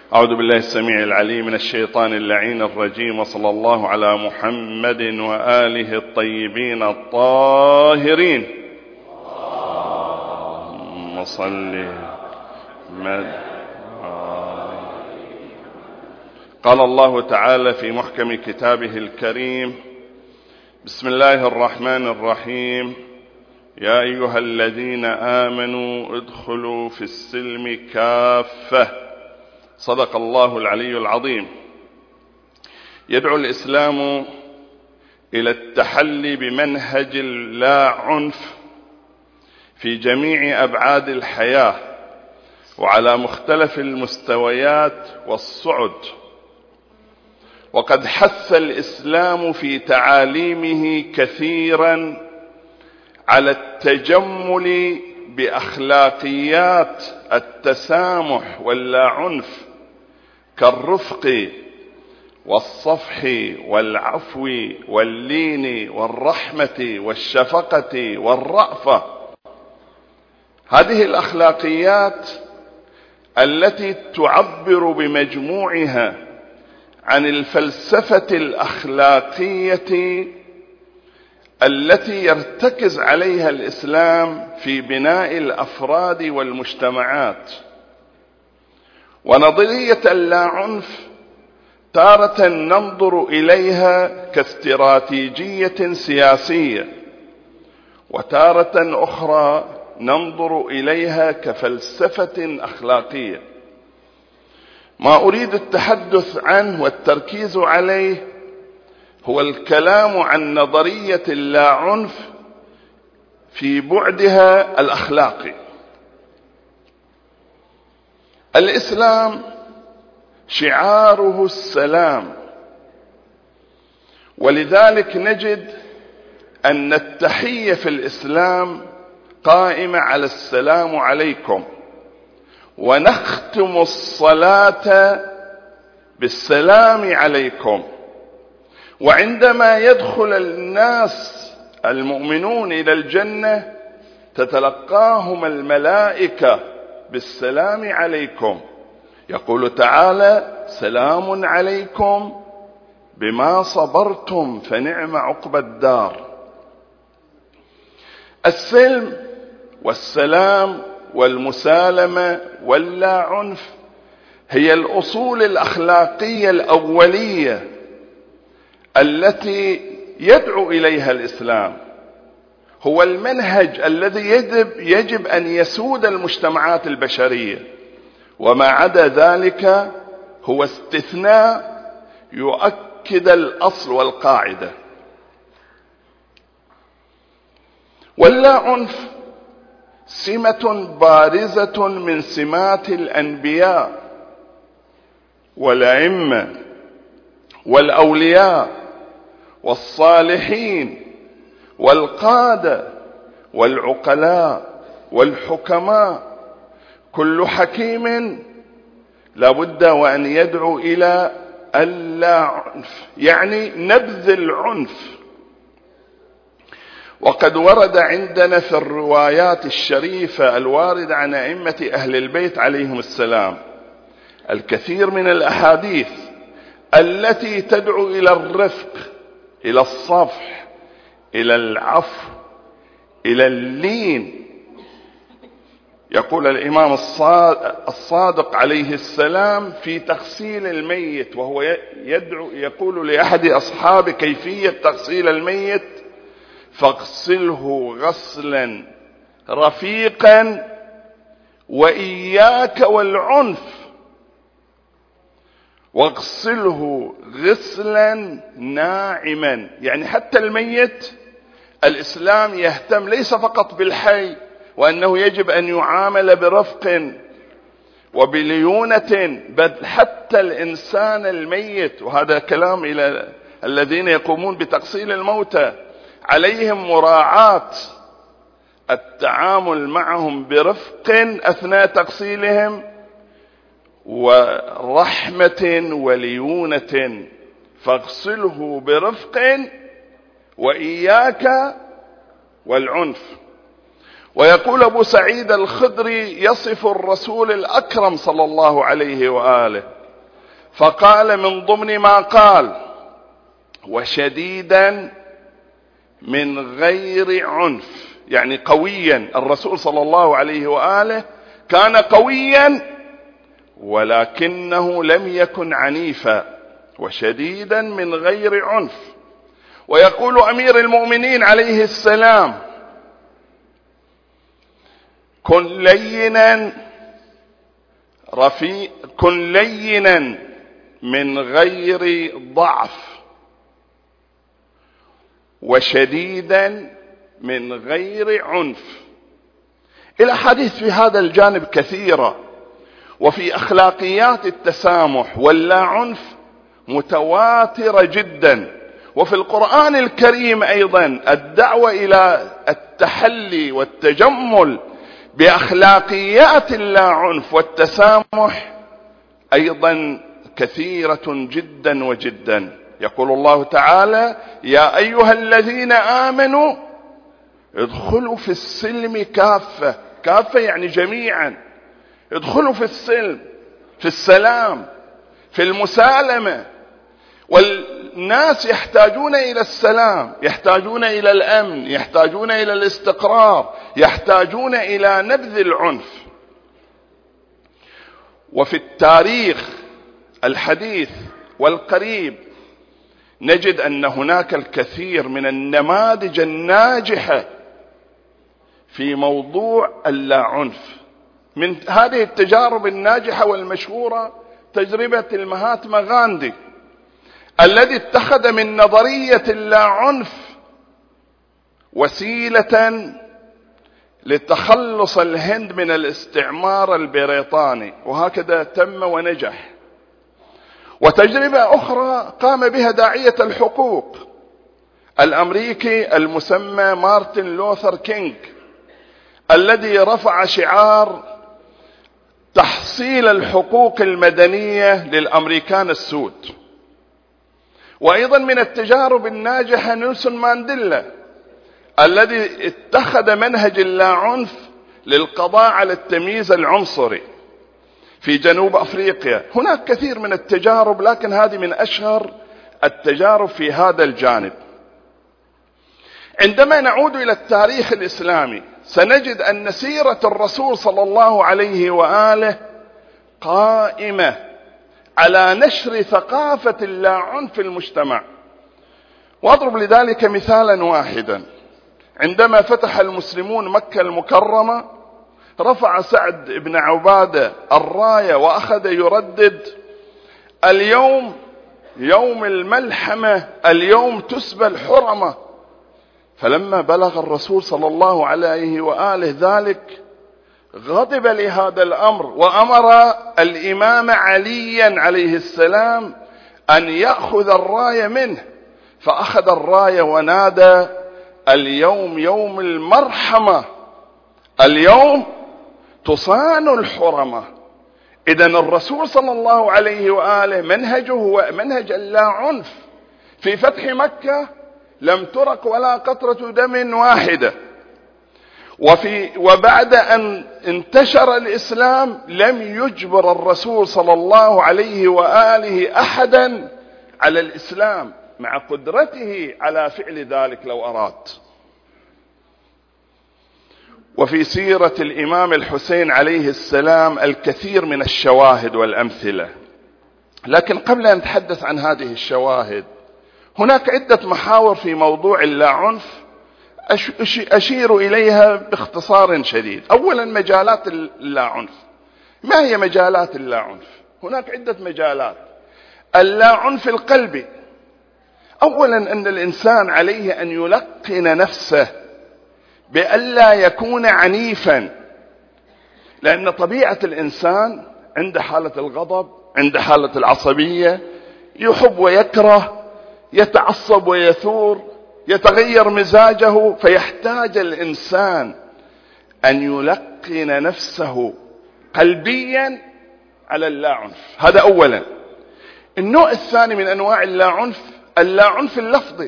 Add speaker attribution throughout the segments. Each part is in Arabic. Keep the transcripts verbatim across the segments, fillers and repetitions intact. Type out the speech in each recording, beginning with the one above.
Speaker 1: أعوذ بالله السميع العليم من الشيطان اللعين الرجيم، وصلى الله على محمد وآله الطيبين الطاهرين. اللهم صل مد. قال الله تعالى في محكم كتابه الكريم: بسم الله الرحمن الرحيم. يا أيها الذين آمنوا ادخلوا في السلم كافة. صدق الله العلي العظيم. يدعو الإسلام إلى التحلي بمنهج لا عنف في جميع أبعاد الحياة وعلى مختلف المستويات والصعد، وقد حث الإسلام في تعاليمه كثيرا على التجمل بأخلاقيات التسامح واللا عنف، كالرفق والصفح والعفو واللين والرحمة والشفقة والرأفة. هذه الأخلاقيات التي تعبر بمجموعها عن الفلسفة الأخلاقية التي يرتكز عليها الإسلام في بناء الأفراد والمجتمعات. ونظرية اللاعنف تارة ننظر إليها كاستراتيجية سياسية، وتارة أخرى ننظر إليها كفلسفة أخلاقية. ما أريد التحدث عنه والتركيز عليه هو الكلام عن نظرية اللاعنف في بعدها الأخلاقي. الإسلام شعاره السلام، ولذلك نجد أن التحية في الإسلام قائمة على السلام عليكم، ونختم الصلاة بالسلام عليكم. وعندما يدخل الناس المؤمنون إلى الجنة تتلقاهم الملائكة بالسلام عليكم. يقول تعالى: سلام عليكم بما صبرتم فنعم عقبى الدار. السلم والسلام والمسالمة واللا عنف هي الأصول الأخلاقية الأولية التي يدعو إليها الإسلام. هو المنهج الذي يجب, يجب أن يسود المجتمعات البشرية، وما عدا ذلك هو استثناء يؤكد الأصل والقاعدة. واللا عنف سمة بارزة من سمات الأنبياء والأئمة والأولياء والصالحين والقادة والعقلاء والحكماء. كل حكيم لابد وأن يدعو إلى اللا عنف، يعني نبذ العنف. وقد ورد عندنا في الروايات الشريفة الواردة عن أئمة أهل البيت عليهم السلام الكثير من الأحاديث التي تدعو إلى الرفق، إلى الصفح، إلى العفو، إلى اللين. يقول الإمام الصادق عليه السلام في تغسيل الميت، وهو يدعو يقول لأحد أصحابه كيفية تغسيل الميت: فاغسله غسلا رفيقا وإياك والعنف، واغسله غسلا ناعما. يعني حتى الميت الإسلام يهتم ليس فقط بالحي، وأنه يجب أن يعامل برفق وبليونة، بل حتى الإنسان الميت. وهذا كلام إلى الذين يقومون بتغسيل الموتى، عليهم مراعاة التعامل معهم برفق أثناء تغسيلهم ورحمة وليونة. فاغسله برفق وإياك والعنف. ويقول أبو سعيد الخدري يصف الرسول الأكرم صلى الله عليه وآله: فقال من ضمن ما قال: وشديدا من غير عنف، يعني قويا. الرسول صلى الله عليه وآله كان قويا ولكنه لم يكن عنيفا، وشديدا من غير عنف. ويقول أمير المؤمنين عليه السلام: كن لينا رفيق كن لينا من غير ضعف، وشديدا من غير عنف. الأحاديث في هذا الجانب كثيرة، وفي أخلاقيات التسامح واللا عنف متواترة جدا. وفي القرآن الكريم أيضا الدعوة إلى التحلي والتجمل بأخلاقيات اللا عنف والتسامح أيضا كثيرة جدا وجدا. يقول الله تعالى: يا أيها الذين آمنوا ادخلوا في السلم كافة. كافة يعني جميعا. ادخلوا في السلم، في السلام، في المسالمة. والناس يحتاجون إلى السلام، يحتاجون إلى الأمن، يحتاجون إلى الاستقرار، يحتاجون إلى نبذ العنف. وفي التاريخ الحديث والقريب نجد أن هناك الكثير من النماذج الناجحة في موضوع اللا عنف. من هذه التجارب الناجحة والمشهورة تجربة المهاتما غاندي، الذي اتخذ من نظرية اللا عنف وسيلة لتخلص الهند من الاستعمار البريطاني، وهكذا تم ونجح. وتجربة أخرى قام بها داعية الحقوق الأمريكي المسمى مارتن لوثر كينج، الذي رفع شعار تحصيل الحقوق المدنية للأمريكان السود. وأيضا من التجارب الناجحة نيلسون مانديلا، الذي اتخذ منهج اللا عنف للقضاء على التمييز العنصري في جنوب أفريقيا. هناك كثير من التجارب، لكن هذه من أشهر التجارب في هذا الجانب. عندما نعود إلى التاريخ الإسلامي سنجد أن سيرة الرسول صلى الله عليه وآله قائمة على نشر ثقافة اللا عنف في المجتمع. وأضرب لذلك مثالا واحدا. عندما فتح المسلمون مكة المكرمة رفع سعد بن عبادة الراية وأخذ يردد: اليوم يوم الملحمة، اليوم تسبى الحرمة. فلما بلغ الرسول صلى الله عليه وآله ذلك غضب لهذا الأمر، وأمر الإمام عليا عليه السلام أن يأخذ الراية منه، فأخذ الراية ونادى: اليوم يوم المرحمة، اليوم تصان الحرمة. إذن الرسول صلى الله عليه وآله منهجه هو منهج اللا عنف. في فتح مكة لم ترق ولا قطرة دم واحدة، وفي وبعد أن انتشر الإسلام لم يجبر الرسول صلى الله عليه وآله أحدا على الإسلام، مع قدرته على فعل ذلك لو أراد. وفي سيرة الإمام الحسين عليه السلام الكثير من الشواهد والأمثلة. لكن قبل أن نتحدث عن هذه الشواهد هناك عدة محاور في موضوع اللا عنف أشير إليها باختصار شديد. أولا مجالات اللا عنف. ما هي مجالات اللا عنف؟ هناك عدة مجالات. اللا عنف القلبي، أولا أن الإنسان عليه أن يلقن نفسه بألا يكون عنيفا، لأن طبيعة الإنسان عند حالة الغضب، عند حالة العصبية، يحب ويكره، يتعصب ويثور، يتغير مزاجه. فيحتاج الإنسان أن يلقن نفسه قلبيا على اللا عنف. هذا أولا. النوع الثاني من أنواع اللا عنف اللا عنف اللفظي.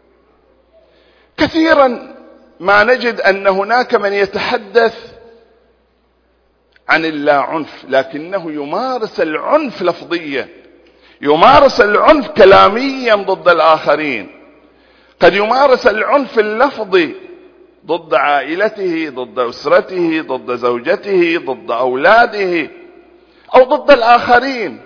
Speaker 1: كثيرا ما نجد أن هناك من يتحدث عن اللا عنف لكنه يمارس العنف لفظيا. يمارس العنف كلاميا ضد الآخرين، قد يمارس العنف اللفظي ضد عائلته، ضد أسرته، ضد زوجته، ضد أولاده، أو ضد الآخرين.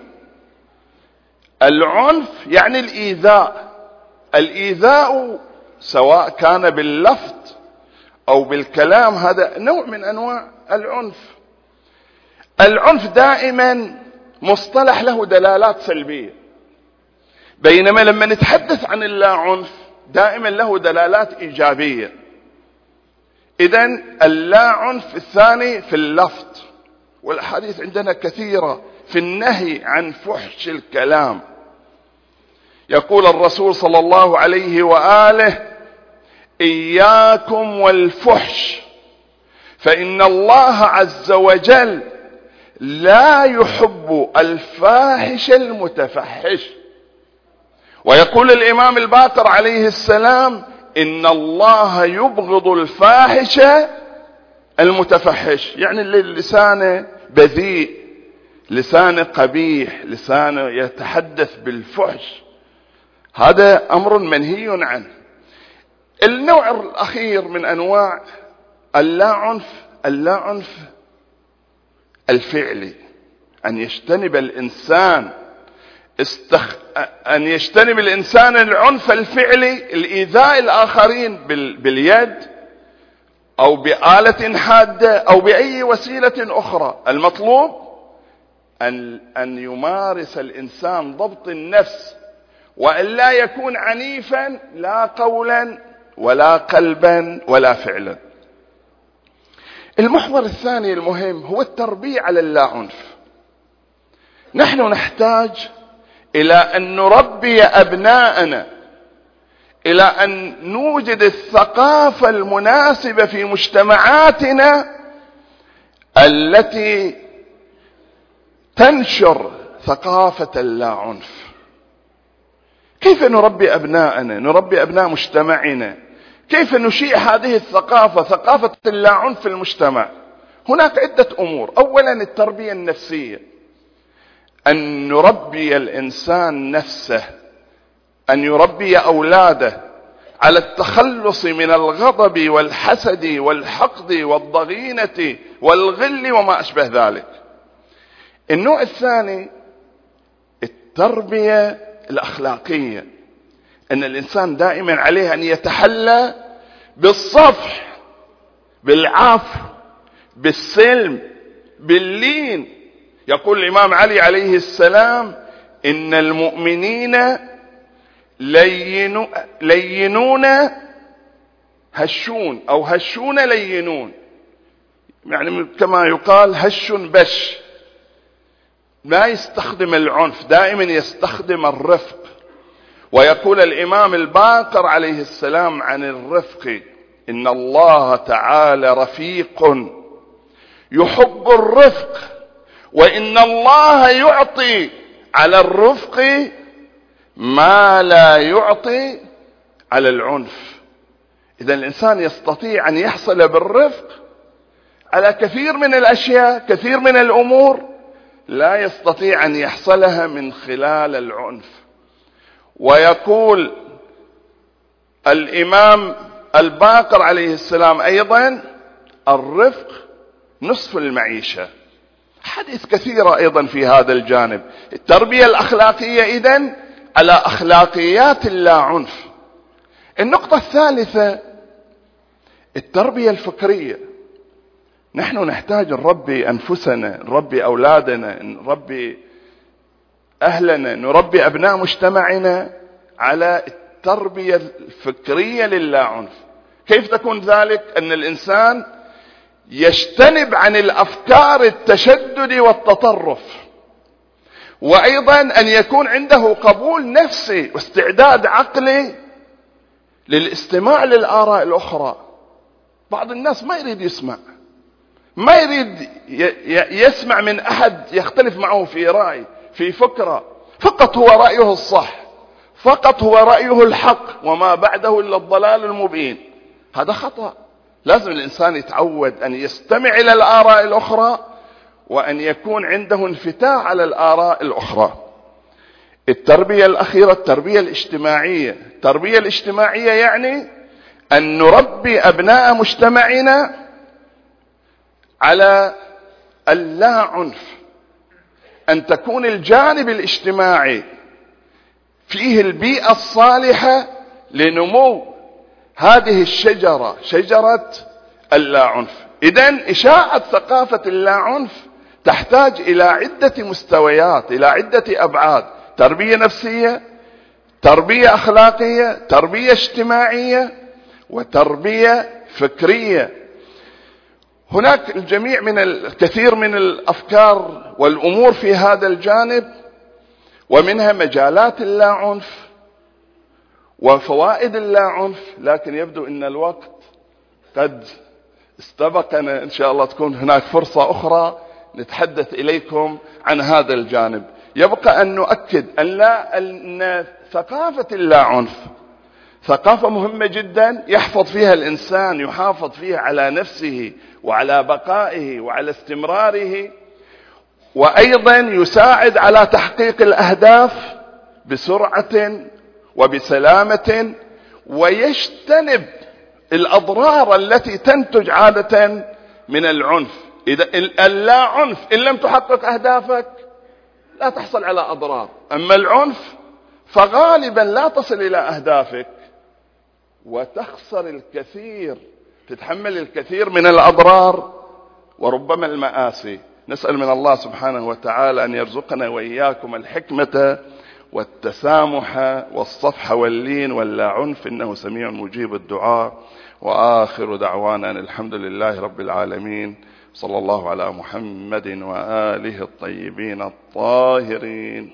Speaker 1: العنف يعني الإيذاء. الإيذاء سواء كان باللفظ أو بالكلام هذا نوع من أنواع العنف. العنف دائما مصطلح له دلالات سلبية، بينما لما نتحدث عن اللا عنف دائما له دلالات إيجابية. إذن اللا عنف الثاني في اللفظ، والأحاديث عندنا كثيرة في النهي عن فحش الكلام. يقول الرسول صلى الله عليه وآله: إياكم والفحش فإن الله عز وجل لا يحب الفاحش المتفحش. ويقول الإمام الباقر عليه السلام: إن الله يبغض الفاحش المتفحش، يعني اللي لسانه بذيء، لسانه قبيح، لسانه يتحدث بالفحش، هذا أمر منهي عنه. النوع الأخير من أنواع اللا عنف اللا عنف الفعلي، أن يجتنب الإنسان استخ... أن يجتنب الإنسان العنف الفعلي، الإيذاء الآخرين بال... باليد أو بآلة حادة أو بأي وسيلة أخرى. المطلوب أن... أن يمارس الإنسان ضبط النفس، وأن لا يكون عنيفا لا قولا ولا قلبا ولا فعلا. المحور الثاني المهم هو التربية على اللا عنف. نحن نحتاج إلى أن نربي أبناءنا، إلى أن نوجد الثقافة المناسبة في مجتمعاتنا التي تنشر ثقافة اللا عنف. كيف نربي أبناءنا، نربي أبناء مجتمعنا؟ كيف نشيع هذه الثقافة، ثقافة اللا عنف في المجتمع؟ هناك عدة أمور. أولا التربية النفسية، أن نربي الإنسان نفسه، أن يربي أولاده على التخلص من الغضب والحسد والحقد والضغينة والغل وما أشبه ذلك. النوع الثاني التربية الأخلاقية، أن الإنسان دائما عليه أن يتحلى بالصفح، بالعفو، بالسلم، باللين. يقول الإمام علي عليه السلام: إن المؤمنين لينو لينون هشون، أو هشون لينون، يعني كما يقال هش بش، لا يستخدم العنف، دائما يستخدم الرفق. ويقول الإمام الباقر عليه السلام عن الرفق: إن الله تعالى رفيق يحب الرفق، وإن الله يعطي على الرفق ما لا يعطي على العنف. إذا الإنسان يستطيع أن يحصل بالرفق على كثير من الأشياء، كثير من الأمور لا يستطيع أن يحصلها من خلال العنف. ويقول الإمام الباقر عليه السلام أيضا: الرفق نصف المعيشة. حديث كثيرة أيضا في هذا الجانب. التربية الأخلاقية إذن على أخلاقيات اللا عنف. النقطة الثالثة التربية الفكرية. نحن نحتاج نربي أنفسنا، نربي أولادنا، نربي أهلنا، نربي أبناء مجتمعنا على التربية الفكرية للا عنف. كيف تكون ذلك؟ أن الإنسان يجتنب عن الأفكار التشدد والتطرف، وأيضا أن يكون عنده قبول نفسي واستعداد عقلي للاستماع للآراء الأخرى. بعض الناس ما يريد يسمع، ما يريد يسمع من أحد يختلف معه في رأي، في فكرة، فقط هو رأيه الصح، فقط هو رأيه الحق، وما بعده إلا الضلال المبين. هذا خطأ. لازم الإنسان يتعود أن يستمع إلى الآراء الأخرى، وأن يكون عنده انفتاح على الآراء الأخرى. التربية الأخيرة التربية الاجتماعية. التربية الاجتماعية يعني أن نربي أبناء مجتمعنا على اللا عنف، أن تكون الجانب الاجتماعي فيه البيئة الصالحة لنمو هذه الشجرة، شجرة اللا عنف. إذن إشاعة ثقافة اللا عنف تحتاج إلى عدة مستويات، إلى عدة أبعاد: تربية نفسية، تربية أخلاقية، تربية اجتماعية، وتربية فكرية. هناك الجميع من الكثير من الأفكار والأمور في هذا الجانب، ومنها مجالات اللا عنف وفوائد اللا عنف، لكن يبدو أن الوقت قد استبقنا. إن شاء الله تكون هناك فرصة أخرى نتحدث إليكم عن هذا الجانب. يبقى أن نؤكد أن لا أن ثقافة اللا عنف ثقافة مهمة جدا، يحفظ فيها الإنسان، يحافظ فيها على نفسه وعلى بقائه وعلى استمراره، وأيضا يساعد على تحقيق الأهداف بسرعة وبسلامة، ويجتنب الأضرار التي تنتج عادة من العنف. إذا اللا عنف إن لم تحقق أهدافك لا تحصل على أضرار، أما العنف فغالبا لا تصل إلى أهدافك وتخسر الكثير، تتحمل الكثير من الأضرار وربما المآسي. نسأل من الله سبحانه وتعالى أن يرزقنا وإياكم الحكمة والتسامح والصفح واللين واللا عنف، إنه سميع مجيب الدعاء. وآخر دعوانا أن الحمد لله رب العالمين، صلى الله على محمد وآله الطيبين الطاهرين.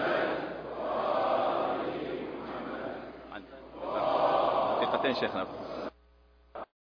Speaker 2: دقيقتين شيخنا.